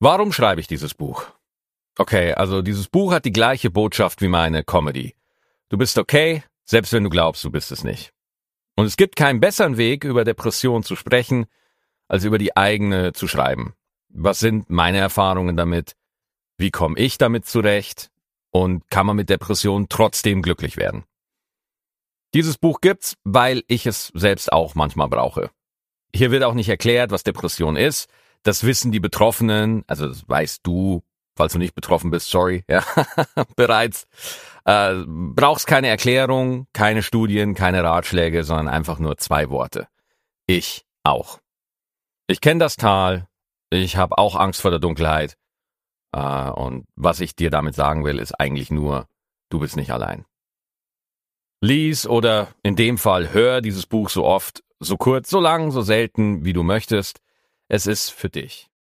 Warum schreibe ich dieses Buch? Okay, also dieses Buch hat die gleiche Botschaft wie meine Comedy. Du bist okay, selbst wenn du glaubst, du bist es nicht. Und es gibt keinen besseren Weg, über Depression zu sprechen, als über die eigene zu schreiben. Was sind meine Erfahrungen damit? Wie komme ich damit zurecht? Und kann man mit Depression trotzdem glücklich werden? Dieses Buch gibt's, weil ich es selbst auch manchmal brauche. Hier wird auch nicht erklärt, was Depression ist. Das wissen die Betroffenen, also das weißt du, falls du nicht betroffen bist, sorry, ja, bereits. Brauchst keine Erklärung, keine Studien, keine Ratschläge, sondern einfach nur 2 Worte. Ich auch. Ich kenne das Tal, ich habe auch Angst vor der Dunkelheit. Und was ich dir damit sagen will, ist eigentlich nur, du bist nicht allein. Lies oder in dem Fall hör dieses Buch so oft, so kurz, so lang, so selten, wie du möchtest. Es ist für dich.